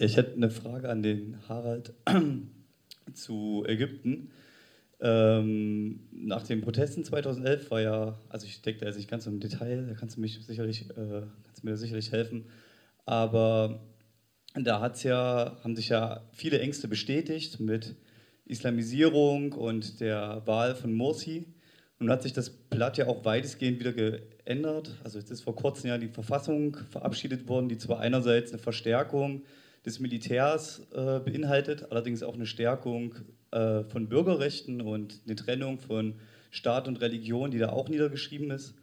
Ich hätte eine Frage an den Harald zu Ägypten. Nach den Protesten 2011 war ja, also ich denke da jetzt nicht ganz so im Detail, da kannst du mir sicherlich helfen, aber da haben sich ja viele Ängste bestätigt mit Islamisierung und der Wahl von Morsi. Nun hat sich das Blatt ja auch weitestgehend wieder geändert. Also jetzt ist vor kurzem ja die Verfassung verabschiedet worden, die zwar einerseits eine Verstärkung des Militärs beinhaltet, allerdings auch eine Stärkung von Bürgerrechten und eine Trennung von Staat und Religion, die da auch niedergeschrieben ist.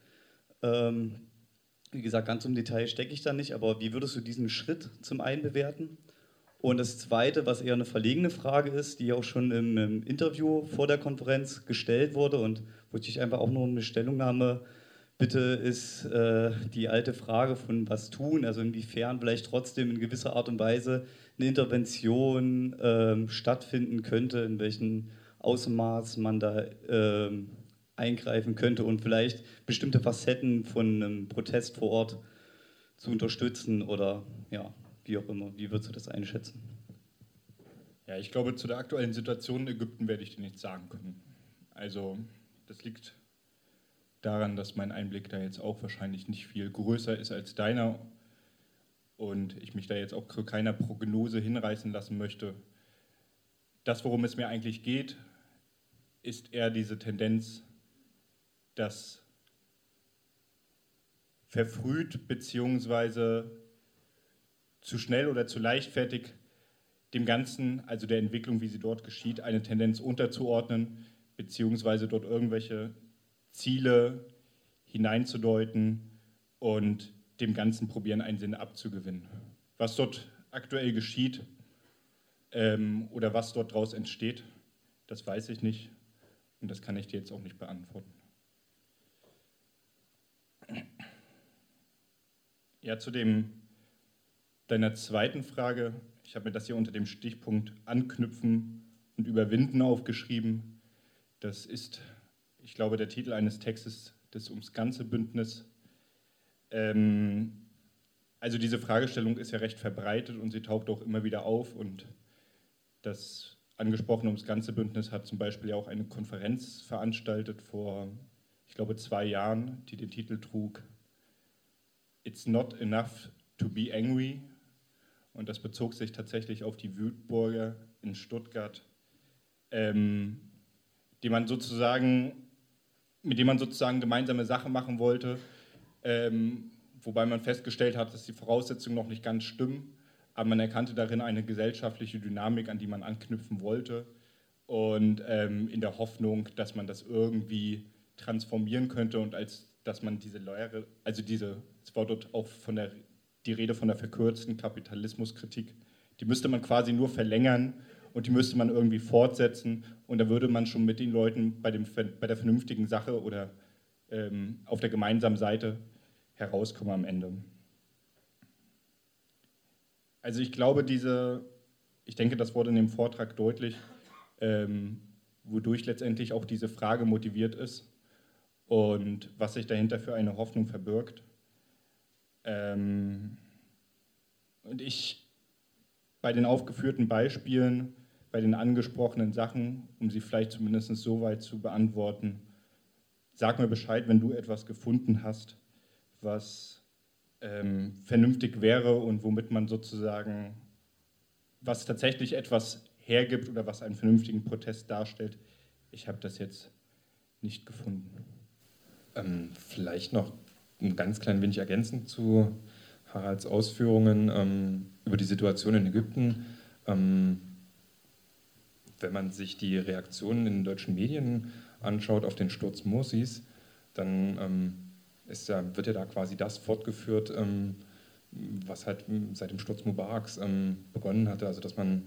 Wie gesagt, ganz im Detail stecke ich da nicht, aber wie würdest du diesen Schritt zum einen bewerten? Und das Zweite, was eher eine verlegene Frage ist, die auch schon im Interview vor der Konferenz gestellt wurde und wo ich dich einfach auch nur um eine Stellungnahme bitte, ist die alte Frage von was tun, also inwiefern vielleicht trotzdem in gewisser Art und Weise eine Intervention stattfinden könnte, in welchem Ausmaß man da eingreifen könnte und vielleicht bestimmte Facetten von einem Protest vor Ort zu unterstützen oder ja, wie auch immer. Wie würdest du das einschätzen? Ja, ich glaube, zu der aktuellen Situation in Ägypten werde ich dir nichts sagen können. Also, das liegt daran, dass mein Einblick da jetzt auch wahrscheinlich nicht viel größer ist als deiner und ich mich da jetzt auch zu keiner Prognose hinreißen lassen möchte. Das, worum es mir eigentlich geht, ist eher diese Tendenz, dass verfrüht bzw. zu schnell oder zu leichtfertig dem Ganzen, also der Entwicklung, wie sie dort geschieht, eine Tendenz unterzuordnen, beziehungsweise dort irgendwelche Ziele hineinzudeuten und dem Ganzen probieren, einen Sinn abzugewinnen. Was dort aktuell geschieht oder was dort daraus entsteht, das weiß ich nicht und das kann ich dir jetzt auch nicht beantworten. Ja, zu deiner zweiten Frage. Ich habe mir das hier unter dem Stichpunkt Anknüpfen und Überwinden aufgeschrieben. Das ist, ich glaube, der Titel eines Textes des Ums Ganze Bündnis. Also diese Fragestellung ist ja recht verbreitet und sie taucht auch immer wieder auf. Und das angesprochene Ums Ganze Bündnis hat zum Beispiel ja auch eine Konferenz veranstaltet vor, ich glaube, 2 Jahren, die den Titel trug It's not enough to be angry. Und das bezog sich tatsächlich auf die Wütburger in Stuttgart, mit dem man sozusagen gemeinsame Sache machen wollte, wobei man festgestellt hat, dass die Voraussetzungen noch nicht ganz stimmen, aber man erkannte darin eine gesellschaftliche Dynamik, an die man anknüpfen wollte und in der Hoffnung, dass man das irgendwie transformieren könnte und dass man diese Lehre, es war dort auch die Rede von der verkürzten Kapitalismuskritik, die müsste man quasi nur verlängern und die müsste man irgendwie fortsetzen und da würde man schon mit den Leuten bei der vernünftigen Sache oder auf der gemeinsamen Seite herauskommen am Ende. Also ich glaube, ich denke, das wurde in dem Vortrag deutlich, wodurch letztendlich auch diese Frage motiviert ist und was sich dahinter für eine Hoffnung verbirgt. Und bei den aufgeführten Beispielen, bei den angesprochenen Sachen, um sie vielleicht zumindest so weit zu beantworten, sag mir Bescheid, wenn du etwas gefunden hast, was vernünftig wäre und womit man sozusagen, was tatsächlich etwas hergibt oder was einen vernünftigen Protest darstellt. Ich habe das jetzt nicht gefunden. Vielleicht noch ein ganz klein wenig ergänzend zu Haralds Ausführungen über die Situation in Ägypten. Wenn man sich die Reaktionen in den deutschen Medien anschaut auf den Sturz Morsis, dann wird ja da quasi das fortgeführt, was halt seit dem Sturz Mubaraks begonnen hatte, also dass man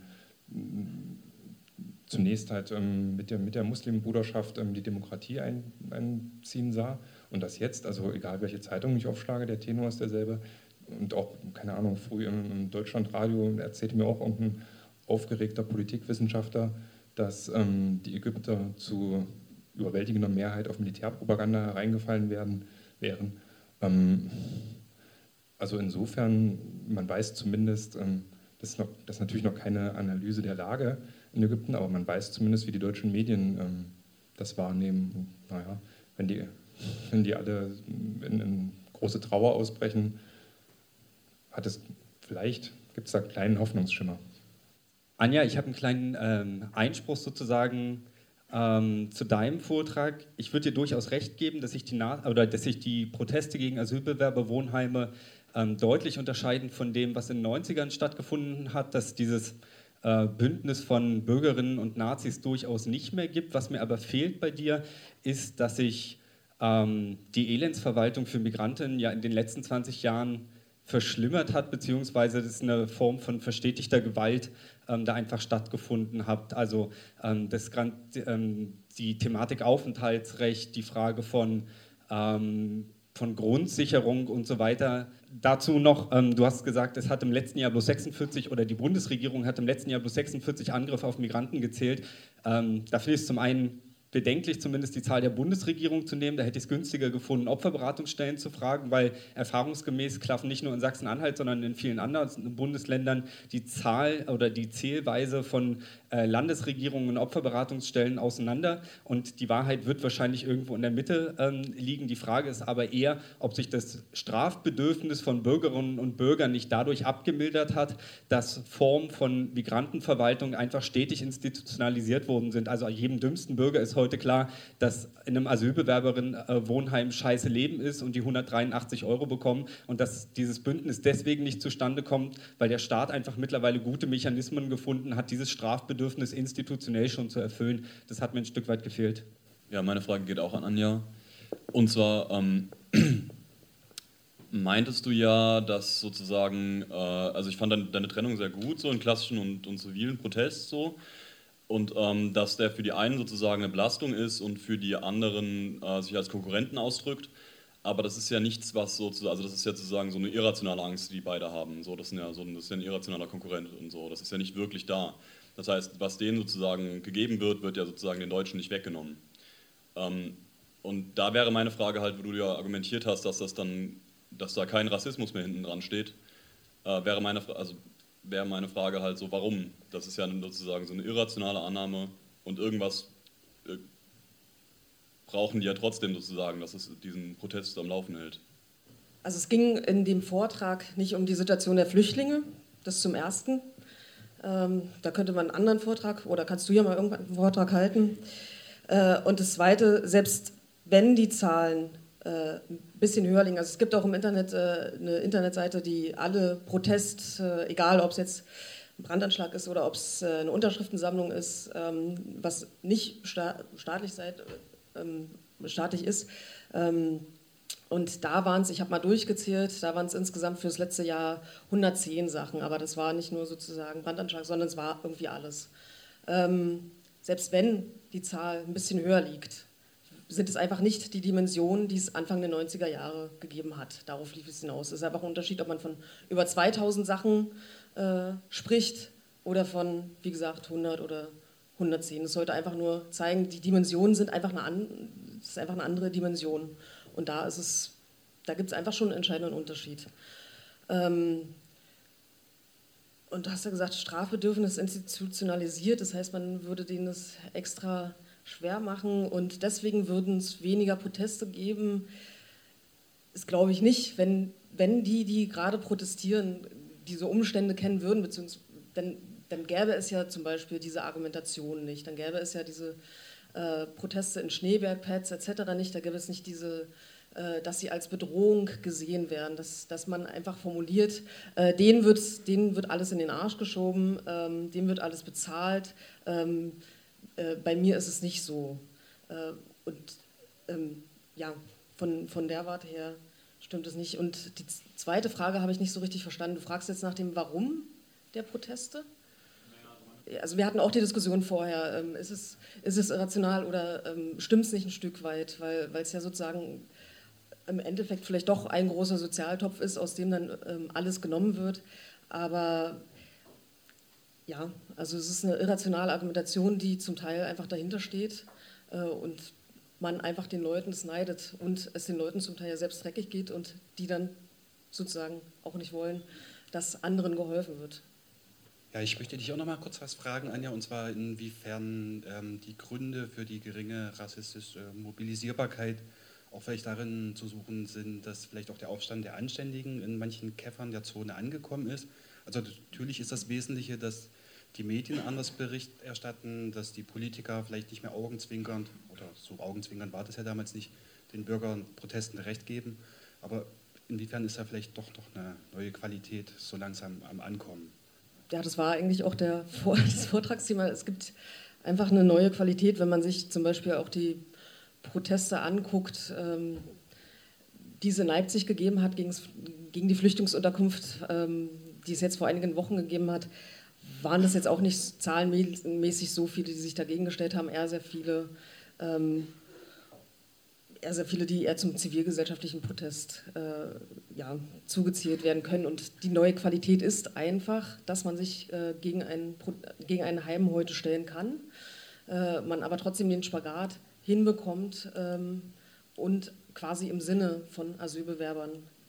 zunächst halt mit der Muslimbruderschaft die Demokratie einziehen sah und das jetzt, also egal welche Zeitung ich aufschlage, der Tenor ist derselbe und auch, keine Ahnung, früh im Deutschlandradio erzählte mir auch irgendein aufgeregter Politikwissenschaftler, dass die Ägypter zu überwältigender Mehrheit auf Militärpropaganda hereingefallen wären. Also insofern, man weiß zumindest, das ist natürlich noch keine Analyse der Lage in Ägypten, aber man weiß zumindest, wie die deutschen Medien das wahrnehmen. Und, naja, wenn die alle in große Trauer ausbrechen, gibt es da einen kleinen Hoffnungsschimmer. Anja, ich habe einen kleinen Einspruch sozusagen zu deinem Vortrag. Ich würde dir durchaus recht geben, dass sich die Proteste gegen Asylbewerberwohnheime deutlich unterscheiden von dem, was in den 90ern stattgefunden hat, dass dieses Bündnis von Bürgerinnen und Nazis durchaus nicht mehr gibt. Was mir aber fehlt bei dir, ist, dass sich die Elendsverwaltung für Migrantinnen ja in den letzten 20 Jahren verschlimmert hat, beziehungsweise dass eine Form von verstetigter Gewalt da einfach stattgefunden hat. Also die Thematik Aufenthaltsrecht, die Frage von Grundsicherung und so weiter. Dazu noch, du hast gesagt, es hat im letzten Jahr bloß 46, oder die Bundesregierung hat im letzten Jahr bloß 46 Angriffe auf Migranten gezählt. Da finde ich es zum einen bedenklich, zumindest die Zahl der Bundesregierung zu nehmen. Da hätte ich es günstiger gefunden, Opferberatungsstellen zu fragen, weil erfahrungsgemäß klaffen nicht nur in Sachsen-Anhalt, sondern in vielen anderen Bundesländern die Zahl oder die Zählweise von Landesregierungen und Opferberatungsstellen auseinander. Und die Wahrheit wird wahrscheinlich irgendwo in der Mitte liegen. Die Frage ist aber eher, ob sich das Strafbedürfnis von Bürgerinnen und Bürgern nicht dadurch abgemildert hat, dass Formen von Migrantenverwaltung einfach stetig institutionalisiert worden sind. Also jedem dümmsten Bürger ist heute klar, dass in einem Asylbewerberinnenwohnheim scheiße Leben ist und die 183 € bekommen und dass dieses Bündnis deswegen nicht zustande kommt, weil der Staat einfach mittlerweile gute Mechanismen gefunden hat, dieses Strafbedürfnis institutionell schon zu erfüllen. Das hat mir ein Stück weit gefehlt. Ja, meine Frage geht auch an Anja. Und zwar meintest du ja, dass sozusagen, also ich fand deine Trennung sehr gut, so in klassischen und zivilen Protest so. Und dass der für die einen sozusagen eine Belastung ist und für die anderen sich als Konkurrenten ausdrückt. Aber das ist ja nichts, was sozusagen, also das ist ja sozusagen so eine irrationale Angst, die beide haben. So, das ist ja ein irrationaler Konkurrent und so. Das ist ja nicht wirklich da. Das heißt, was denen sozusagen gegeben wird, wird ja sozusagen den Deutschen nicht weggenommen. Und da wäre meine Frage halt, wo du ja argumentiert hast, dass da kein Rassismus mehr hinten dran steht, wäre meine Frage halt so, warum? Das ist ja sozusagen so eine irrationale Annahme und irgendwas brauchen die ja trotzdem sozusagen, dass es diesen Protest am Laufen hält. Also es ging in dem Vortrag nicht um die Situation der Flüchtlinge, das zum Ersten. Da könnte man einen anderen Vortrag, oder kannst du ja mal irgendwann einen Vortrag halten. Und das Zweite, selbst wenn die Zahlen ein bisschen höher liegen, also es gibt auch im Internet eine Internetseite, die alle egal ob es jetzt ein Brandanschlag ist oder ob es eine Unterschriftensammlung ist, was nicht staatlich ist. Und da waren es, ich habe mal durchgezählt, da waren es insgesamt für das letzte Jahr 110 Sachen, aber das war nicht nur sozusagen Brandanschlag, sondern es war irgendwie alles. Selbst wenn die Zahl ein bisschen höher liegt, sind es einfach nicht die Dimensionen, die es Anfang der 90er Jahre gegeben hat. Darauf lief es hinaus. Es ist einfach ein Unterschied, ob man von über 2000 Sachen spricht oder von, wie gesagt, 100 oder 110. Das sollte einfach nur zeigen, die Dimensionen sind einfach es ist einfach eine andere Dimension. Und da gibt es einfach schon einen entscheidenden Unterschied. Und du hast ja gesagt, Strafbedürfnis institutionalisiert, das heißt, man würde denen das extra schwer machen und deswegen würden es weniger Proteste geben. Das glaube ich nicht, wenn die gerade protestieren, diese Umstände kennen würden, beziehungsweise dann gäbe es ja zum Beispiel diese Argumentation nicht, dann gäbe es ja diese Proteste in Schneebergpads etc. nicht, da gäbe es nicht dass sie als Bedrohung gesehen werden, dass man einfach formuliert, denen wird alles in den Arsch geschoben, denen wird alles bezahlt, bei mir ist es nicht so. Von der Warte her stimmt es nicht. Und die zweite Frage habe ich nicht so richtig verstanden. Du fragst jetzt nach dem Warum der Proteste? Also wir hatten auch die Diskussion vorher, ist es irrational oder stimmt es nicht ein Stück weit, weil es ja sozusagen im Endeffekt vielleicht doch ein großer Sozialtopf ist, aus dem dann alles genommen wird. Aber ja, also es ist eine irrationale Argumentation, die zum Teil einfach dahinter steht und man einfach den Leuten es neidet und es den Leuten zum Teil ja selbst dreckig geht und die dann sozusagen auch nicht wollen, dass anderen geholfen wird. Ja, ich möchte dich auch noch mal kurz was fragen, Anja, und zwar inwiefern die Gründe für die geringe rassistische Mobilisierbarkeit auch vielleicht darin zu suchen sind, dass vielleicht auch der Aufstand der Anständigen in manchen Käffern der Zone angekommen ist. Also natürlich ist das Wesentliche, dass die Medien anders Bericht erstatten, dass die Politiker vielleicht nicht mehr augenzwinkernd, oder so augenzwinkernd war das ja damals nicht, den Bürgern Protesten Recht geben. Aber inwiefern ist da vielleicht doch noch eine neue Qualität so langsam am Ankommen? Ja, das war eigentlich auch das Vortragsthema. Es gibt einfach eine neue Qualität, wenn man sich zum Beispiel auch die Proteste anguckt, die es in Leipzig gegeben hat gegen die Flüchtlingsunterkunft, die es jetzt vor einigen Wochen gegeben hat, waren das jetzt auch nicht zahlenmäßig so viele, die sich dagegen gestellt haben, eher sehr viele, die eher zum zivilgesellschaftlichen Protest zugezählt werden können. Und die neue Qualität ist einfach, dass man sich gegen ein Heim heute stellen kann, man aber trotzdem den Spagat hinbekommt und quasi im Sinne von Asylbewerbern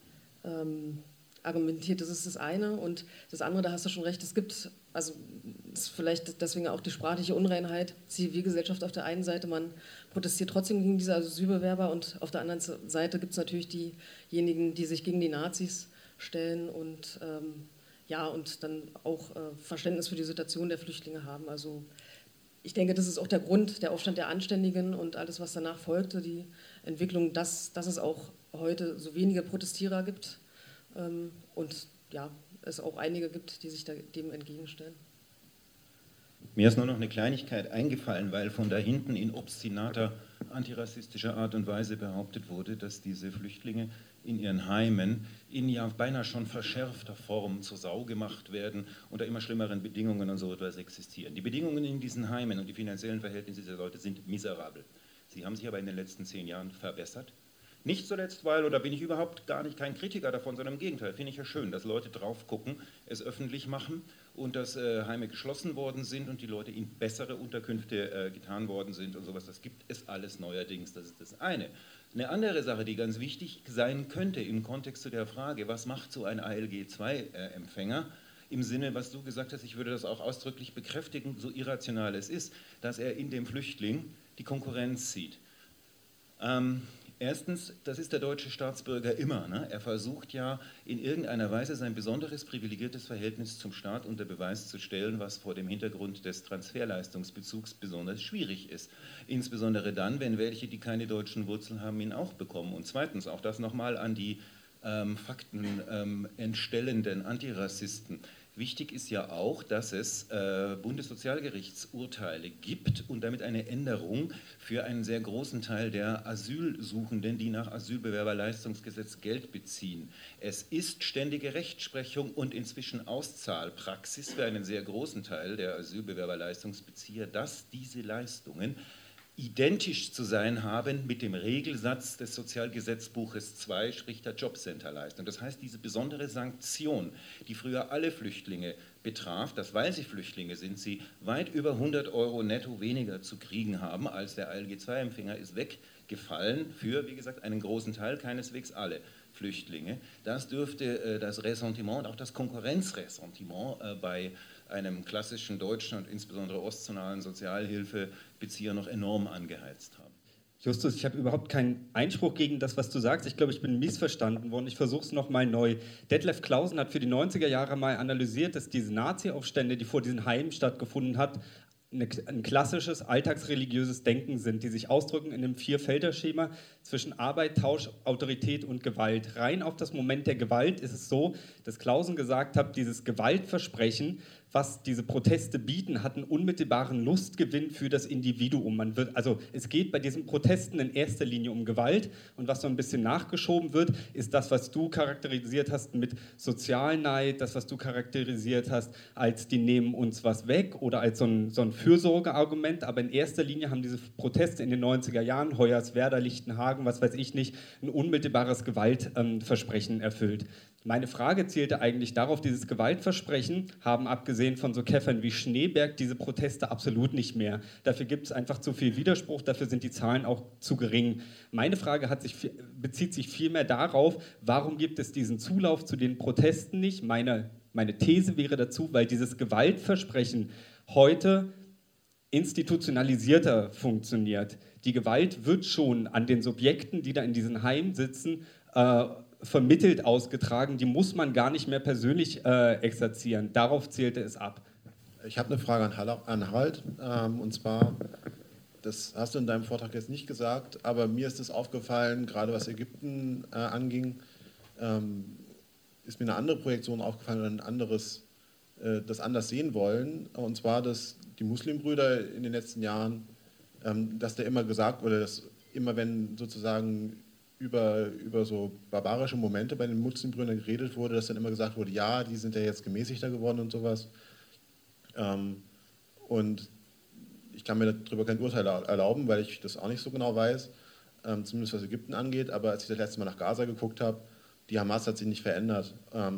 argumentiert. Das ist das eine. Und das andere, da hast du schon recht, es gibt, also ist vielleicht deswegen auch die sprachliche Unreinheit, Zivilgesellschaft auf der einen Seite, man protestiert trotzdem gegen diese Asylbewerber und auf der anderen Seite gibt es natürlich diejenigen, die sich gegen die Nazis stellen und und dann auch Verständnis für die Situation der Flüchtlinge haben. Also ich denke, das ist auch der Grund, der Aufstand der Anständigen und alles, was danach folgte, die Entwicklung, dass es auch heute so wenige Protestierer gibt und ja, es auch einige gibt, die sich dem entgegenstellen. Mir ist nur noch eine Kleinigkeit eingefallen, weil von da hinten in obstinater antirassistischer Art und Weise behauptet wurde, dass diese Flüchtlinge in ihren Heimen in ja beinahe schon verschärfter Form zur Sau gemacht werden, unter immer schlimmeren Bedingungen und so etwas existieren. Die Bedingungen in diesen Heimen und die finanziellen Verhältnisse dieser Leute sind miserabel. Sie haben sich aber in den letzten 10 Jahren verbessert. Nicht zuletzt, weil, oder bin ich überhaupt gar nicht kein Kritiker davon, sondern im Gegenteil, finde ich ja schön, dass Leute drauf gucken, es öffentlich machen und dass Heime geschlossen worden sind und die Leute in bessere Unterkünfte getan worden sind und sowas. Das gibt es alles neuerdings, das ist das eine. Eine andere Sache, die ganz wichtig sein könnte im Kontext zu der Frage, was macht so ein ALG-2-Empfänger, im Sinne, was du gesagt hast, ich würde das auch ausdrücklich bekräftigen, so irrational es ist, dass er in dem Flüchtling die Konkurrenz sieht. Erstens, das ist der deutsche Staatsbürger immer. Ne? Er versucht ja in irgendeiner Weise sein besonderes privilegiertes Verhältnis zum Staat unter Beweis zu stellen, was vor dem Hintergrund des Transferleistungsbezugs besonders schwierig ist. Insbesondere dann, wenn welche, die keine deutschen Wurzeln haben, ihn auch bekommen. Und zweitens, auch das nochmal an die Fakten entstellenden Antirassisten. Wichtig ist ja auch, dass es Bundessozialgerichtsurteile gibt und damit eine Änderung für einen sehr großen Teil der Asylsuchenden, die nach Asylbewerberleistungsgesetz Geld beziehen. Es ist ständige Rechtsprechung und inzwischen Auszahlpraxis für einen sehr großen Teil der Asylbewerberleistungsbezieher, dass diese Leistungen identisch zu sein haben mit dem Regelsatz des Sozialgesetzbuches 2, sprich der Jobcenterleistung. Das heißt, diese besondere Sanktion, die früher alle Flüchtlinge betraf, dass weil sie Flüchtlinge sind, sie weit über 100 € netto weniger zu kriegen haben als der ALG-2-Empfänger, ist weggefallen für, wie gesagt, einen großen Teil, keineswegs alle Flüchtlinge. Das dürfte das Ressentiment und auch das Konkurrenzressentiment bei einem klassischen deutschen und insbesondere ostzonalen Sozialhilfebezieher noch enorm angeheizt haben. Justus, ich habe überhaupt keinen Einspruch gegen das, was du sagst. Ich glaube, ich bin missverstanden worden. Ich versuche es nochmal neu. Detlef Clausen hat für die 90er Jahre mal analysiert, dass diese Nazi-Aufstände, die vor diesen Heimen stattgefunden hat, ein klassisches alltagsreligiöses Denken sind, die sich ausdrücken in einem Vierfelder-Schema zwischen Arbeit, Tausch, Autorität und Gewalt. Rein auf das Moment der Gewalt ist es so, dass Clausen gesagt hat, dieses Gewaltversprechen, was diese Proteste bieten, hat einen unmittelbaren Lustgewinn für das Individuum. Also es geht bei diesen Protesten in erster Linie um Gewalt und was so ein bisschen nachgeschoben wird, ist das, was du charakterisiert hast mit Sozialneid, das, was du charakterisiert hast als die nehmen uns was weg oder als so ein Fürsorgeargument, aber in erster Linie haben diese Proteste in den 90er Jahren, Hoyerswerda, Lichtenhagen, was weiß ich nicht, ein unmittelbares Gewaltversprechen erfüllt. Meine Frage zielte eigentlich darauf, dieses Gewaltversprechen haben abgesehen von so Käffern wie Schneeberg diese Proteste absolut nicht mehr. Dafür gibt es einfach zu viel Widerspruch, dafür sind die Zahlen auch zu gering. Meine Frage bezieht sich vielmehr darauf, warum gibt es diesen Zulauf zu den Protesten nicht? Meine Meine These wäre dazu, weil dieses Gewaltversprechen heute institutionalisierter funktioniert. Die Gewalt wird schon an den Subjekten, die da in diesen Heimen sitzen, vermittelt ausgetragen. Die muss man gar nicht mehr persönlich exerzieren. Darauf zählte es ab. Ich habe eine Frage an Harald. Und zwar, das hast du in deinem Vortrag jetzt nicht gesagt, aber mir ist es aufgefallen, gerade was Ägypten anging, ist mir eine andere Projektion aufgefallen oder ein anderes, das anders sehen wollen. Und zwar, dass die Muslimbrüder in den letzten Jahren, dass da immer gesagt wurde, dass immer wenn sozusagen über so barbarische Momente bei den Muslimbrüdern geredet wurde, dass dann immer gesagt wurde, ja, die sind ja jetzt gemäßigter geworden und sowas. Und ich kann mir darüber kein Urteil erlauben, weil ich das auch nicht so genau weiß, zumindest was Ägypten angeht. Aber als ich das letzte Mal nach Gaza geguckt habe, die Hamas hat sich nicht verändert.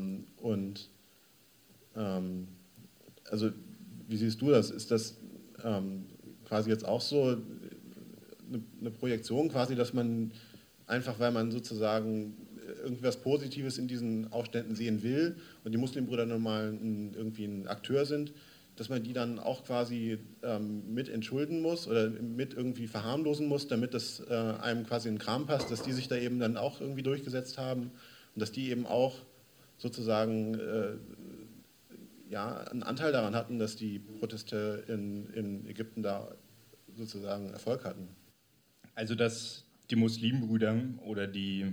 Also wie siehst du das? Ist das quasi jetzt auch so eine Projektion, quasi, dass man einfach, weil man sozusagen irgendwas Positives in diesen Aufständen sehen will und die Muslimbrüder nun mal irgendwie ein Akteur sind, dass man die dann auch quasi mit entschulden muss oder mit irgendwie verharmlosen muss, damit das einem quasi in den Kram passt, dass die sich da eben dann auch irgendwie durchgesetzt haben und dass die eben auch sozusagen ja, einen Anteil daran hatten, dass die Proteste in Ägypten da sozusagen Erfolg hatten. Also dass die Muslimbrüder oder die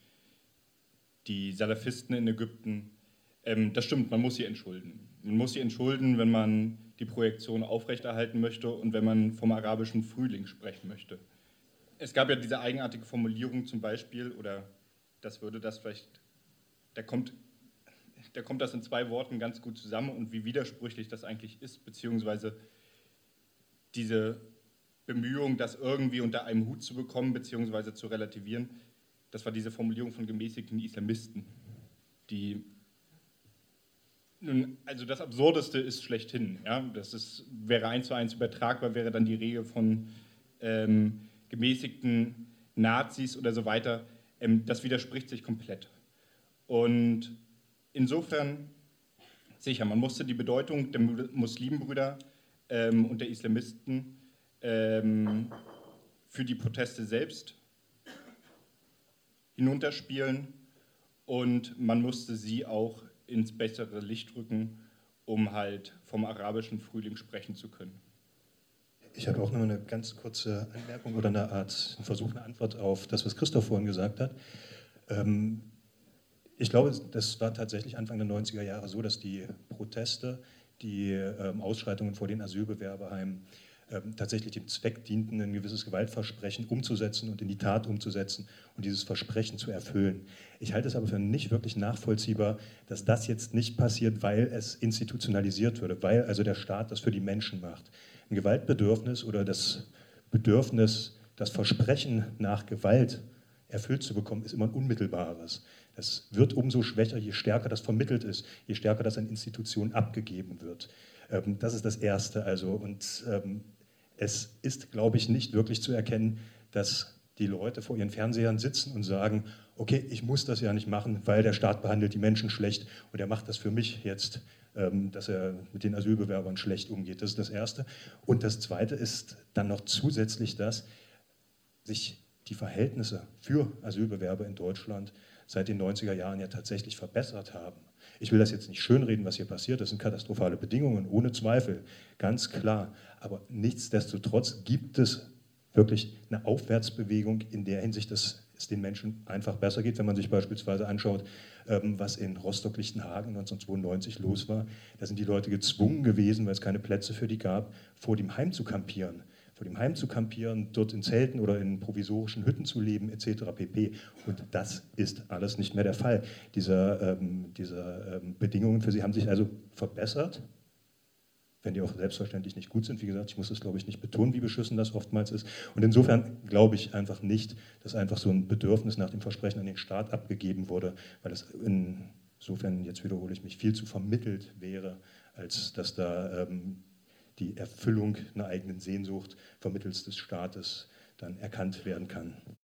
Salafisten in Ägypten, das stimmt, man muss sie entschulden. Man muss sie entschulden, wenn man die Projektion aufrechterhalten möchte und wenn man vom arabischen Frühling sprechen möchte. Es gab ja diese eigenartige Formulierung zum Beispiel, oder das würde das vielleicht, da kommt das in 2 Worten ganz gut zusammen und wie widersprüchlich das eigentlich ist, beziehungsweise diese Bemühung, das irgendwie unter einem Hut zu bekommen, beziehungsweise zu relativieren, das war diese Formulierung von gemäßigten Islamisten, die nun, also das Absurdeste ist schlechthin. Ja? Wäre 1:1 übertragbar, wäre dann die Regel von gemäßigten Nazis oder so weiter. Das widerspricht sich komplett. Und insofern, sicher, man musste die Bedeutung der Muslimbrüder und der Islamisten für die Proteste selbst hinunterspielen und man musste sie auch ins bessere Licht rücken, um halt vom arabischen Frühling sprechen zu können. Ich habe auch noch eine ganz kurze Anmerkung oder einen Versuch, eine Antwort auf das, was Christoph vorhin gesagt hat. Ich glaube, das war tatsächlich Anfang der 90er Jahre so, dass die Proteste, die Ausschreitungen vor den Asylbewerberheimen tatsächlich dem Zweck dienten, ein gewisses Gewaltversprechen umzusetzen und in die Tat umzusetzen und dieses Versprechen zu erfüllen. Ich halte es aber für nicht wirklich nachvollziehbar, dass das jetzt nicht passiert, weil es institutionalisiert würde, weil also der Staat das für die Menschen macht. Ein Gewaltbedürfnis oder das Bedürfnis, das Versprechen nach Gewalt erfüllt zu bekommen, ist immer ein unmittelbares. Das wird umso schwächer, je stärker das vermittelt ist, je stärker das an Institutionen abgegeben wird. Das ist das Erste. Also, und es ist, glaube ich, nicht wirklich zu erkennen, dass die Leute vor ihren Fernsehern sitzen und sagen, okay, ich muss das ja nicht machen, weil der Staat behandelt die Menschen schlecht und er macht das für mich jetzt, dass er mit den Asylbewerbern schlecht umgeht. Das ist das Erste. Und das Zweite ist dann noch zusätzlich, dass sich die Verhältnisse für Asylbewerber in Deutschland seit den 90er Jahren ja tatsächlich verbessert haben. Ich will das jetzt nicht schönreden, was hier passiert, das sind katastrophale Bedingungen, ohne Zweifel, ganz klar. Aber nichtsdestotrotz gibt es wirklich eine Aufwärtsbewegung in der Hinsicht, dass es den Menschen einfach besser geht. Wenn man sich beispielsweise anschaut, was in Rostock-Lichtenhagen 1992 los war, da sind die Leute gezwungen gewesen, weil es keine Plätze für die gab, vor dem Heim zu kampieren. Dort in Zelten oder in provisorischen Hütten zu leben, etc. pp. Und das ist alles nicht mehr der Fall. Diese Bedingungen für sie haben sich also verbessert, wenn die auch selbstverständlich nicht gut sind. Wie gesagt, ich muss das, glaube ich, nicht betonen, wie beschissen das oftmals ist. Und insofern glaube ich einfach nicht, dass einfach so ein Bedürfnis nach dem Versprechen an den Staat abgegeben wurde, weil das insofern, jetzt wiederhole ich mich, viel zu vermittelt wäre, als dass da die Erfüllung einer eigenen Sehnsucht vermittels des Staates dann erkannt werden kann.